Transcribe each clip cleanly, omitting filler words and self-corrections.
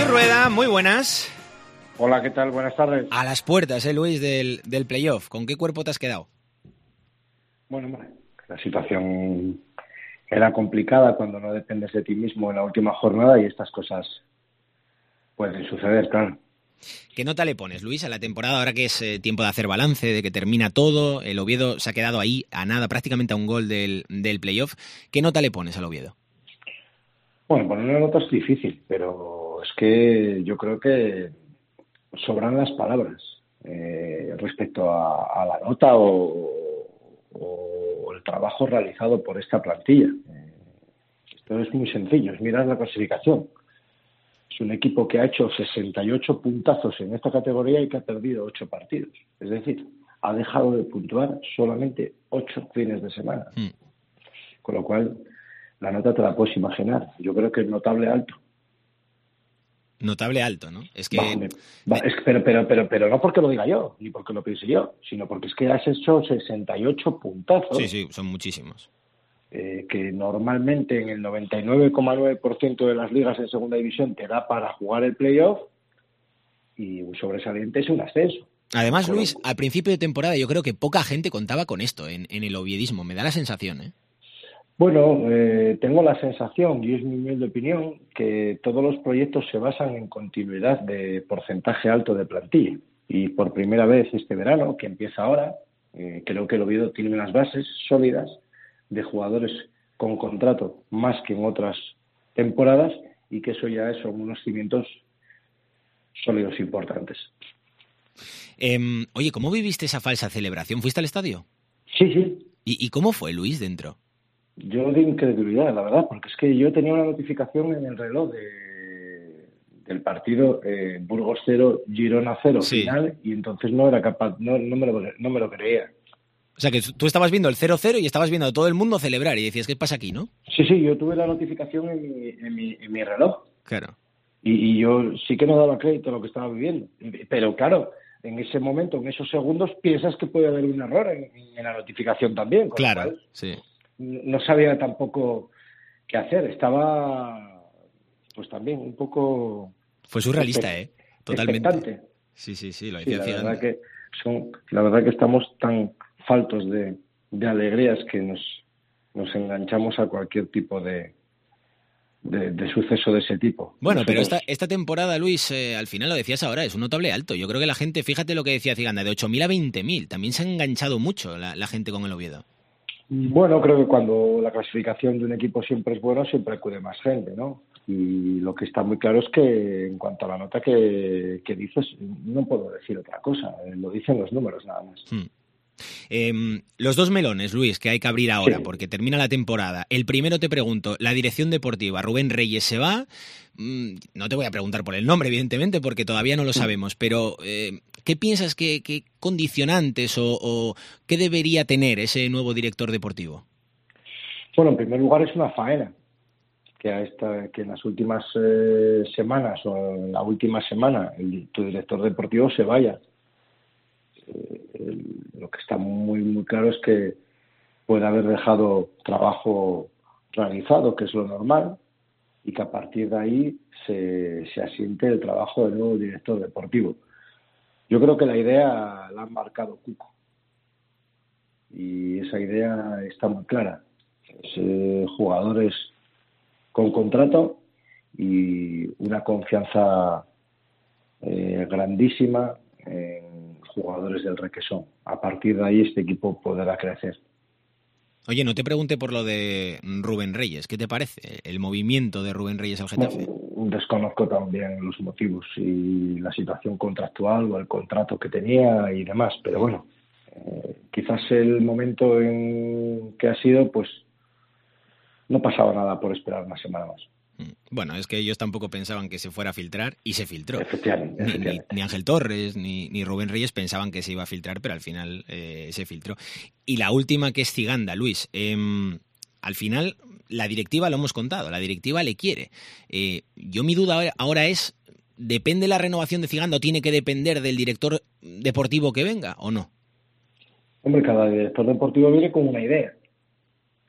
Luis Rueda, muy buenas. Hola, ¿qué tal? Buenas tardes. A las puertas, Luis, del playoff. ¿Con qué cuerpo te has quedado? Bueno, la situación era complicada cuando no dependes de ti mismo en la última jornada y estas cosas pueden suceder, claro. ¿Qué nota le pones, Luis, a la temporada ahora que es tiempo de hacer balance, de que termina todo? El Oviedo se ha quedado ahí a nada, prácticamente a un gol del playoff. ¿Qué nota le pones al Oviedo? Bueno, poner una nota es difícil, pero es que yo creo que sobran las palabras respecto a la nota o el trabajo realizado por esta plantilla. Esto es muy sencillo, es mirar la clasificación. Es un equipo que ha hecho 68 puntazos en esta categoría y que ha perdido 8 partidos. Es decir, ha dejado de puntuar solamente 8 fines de semana. Con lo cual, la nota te la puedes imaginar. Yo creo que es notable alto. Notable alto, ¿no? Es que... Pero no porque lo diga yo, ni porque lo piense yo, sino porque es que has hecho 68 puntazos. Sí, son muchísimos. Que normalmente en el 99,9% de las ligas en segunda división te da para jugar el playoff, y un sobresaliente es un ascenso. Además, Luis, al principio de temporada yo creo que poca gente contaba con esto en el oviedismo. Me da la sensación, ¿eh? Bueno, tengo la sensación, y es mi humilde opinión, que todos los proyectos se basan en continuidad de porcentaje alto de plantilla. Y por primera vez este verano, que empieza ahora, creo que el Oviedo tiene unas bases sólidas de jugadores con contrato más que en otras temporadas, y que eso ya son unos cimientos sólidos importantes. Oye, ¿cómo viviste esa falsa celebración? ¿Fuiste al estadio? Sí. ¿Y cómo fue, Luis, dentro? Yo de incredulidad, la verdad, porque es que yo tenía una notificación en el reloj del partido Burgos 0, Girona 0 sí. Final, y entonces no era capaz, no me lo creía. O sea, que tú estabas viendo el 0-0 y estabas viendo a todo el mundo celebrar y decías, ¿qué pasa aquí, no? Sí, yo tuve la notificación en mi reloj. Claro. Y yo sí que no daba crédito a lo que estaba viviendo. Pero claro, en ese momento, en esos segundos, piensas que puede haber un error en la notificación también. Con claro, lo cual, sí. No sabía tampoco qué hacer. Estaba, pues también un poco... Fue surrealista, totalmente. Expectante. Sí, lo decía Gigante. La verdad que estamos tan faltos de alegrías que nos enganchamos a cualquier tipo de suceso de ese tipo. Bueno, pero esta temporada, Luis, al final lo decías ahora, es un notable alto. Yo creo que la gente, fíjate lo que decía Ciganda, de 8.000 a 20.000. También se ha enganchado mucho la gente con el Oviedo. Bueno, creo que cuando la clasificación de un equipo siempre es buena, siempre acude más gente, ¿no? Y lo que está muy claro es que en cuanto a la nota que dices, no puedo decir otra cosa. Lo dicen los números nada más. Los dos melones, Luis, que hay que abrir ahora, sí, porque termina la temporada. El primero te pregunto, la dirección deportiva, Rubén Reyes se va. No te voy a preguntar por el nombre, evidentemente, porque todavía no lo sabemos, pero ¿qué piensas, qué condicionantes o qué debería tener ese nuevo director deportivo? Bueno, en primer lugar es una faena, que en las últimas semanas o en la última semana tu director deportivo se vaya. Lo que está muy, muy claro es que puede haber dejado trabajo realizado, que es lo normal, y que a partir de ahí se asiente el trabajo del nuevo director deportivo. Yo creo que la idea la han marcado Cuco, y esa idea está muy clara. Jugadores con contrato y una confianza grandísima en jugadores del Requesón. A partir de ahí este equipo podrá crecer. Oye, no te pregunté por lo de Rubén Reyes. ¿Qué te parece el movimiento de Rubén Reyes al Getafe? Desconozco también los motivos y la situación contractual o el contrato que tenía y demás, pero bueno, quizás el momento en que ha sido, pues no pasaba nada por esperar una semana más. Bueno, es que ellos tampoco pensaban que se fuera a filtrar y se filtró. Efectivamente. Ni Ángel Torres ni Rubén Reyes pensaban que se iba a filtrar, pero al final se filtró. Y la última, que es Ciganda, Luis. Al final, la directiva, lo hemos contado, la directiva le quiere. Yo mi duda ahora es, ¿depende la renovación de Ciganda o tiene que depender del director deportivo que venga o no? Hombre, cada director deportivo viene con una idea.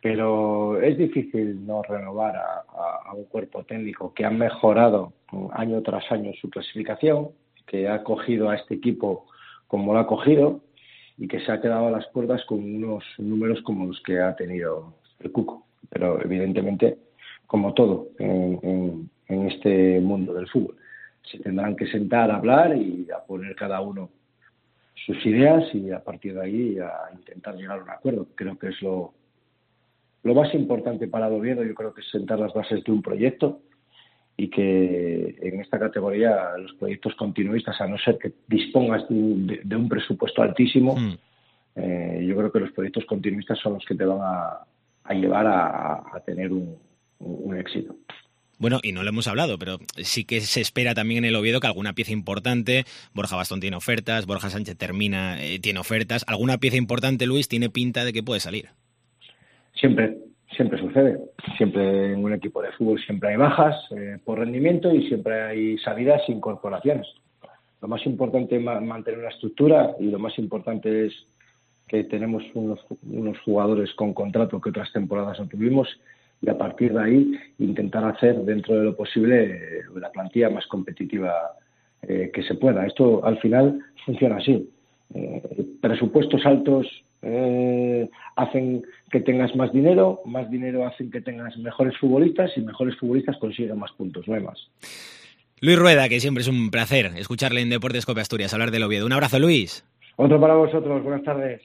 pero es difícil no renovar a un cuerpo técnico que ha mejorado año tras año su clasificación, que ha cogido a este equipo como lo ha cogido y que se ha quedado a las puertas con unos números como los que ha tenido el Cuco. Pero evidentemente, como todo en este mundo del fútbol, se tendrán que sentar a hablar y a poner cada uno sus ideas y a partir de ahí a intentar llegar a un acuerdo. Creo que es lo más importante para el Oviedo. Yo creo que es sentar las bases de un proyecto y que en esta categoría los proyectos continuistas, a no ser que dispongas de un presupuesto altísimo, yo creo que los proyectos continuistas son los que te van a llevar a tener un éxito. Bueno, y no lo hemos hablado, pero sí que se espera también en el Oviedo que alguna pieza importante, Borja Bastón tiene ofertas, Borja Sánchez tiene ofertas, alguna pieza importante, Luis, tiene pinta de que puede salir. Siempre sucede. Siempre en un equipo de fútbol siempre hay bajas por rendimiento y siempre hay salidas e incorporaciones. Lo más importante es mantener una estructura y lo más importante es que tenemos unos jugadores con contrato que otras temporadas no tuvimos y a partir de ahí intentar hacer dentro de lo posible la plantilla más competitiva que se pueda. Esto al final funciona así. Presupuestos altos hacen que tengas más dinero hacen que tengas mejores futbolistas y mejores futbolistas consiguen más puntos, no hay más. Luis Rueda, que siempre es un placer escucharle en Deportes Cope Asturias hablar del Oviedo. Un abrazo, Luis. Otro para vosotros, buenas tardes.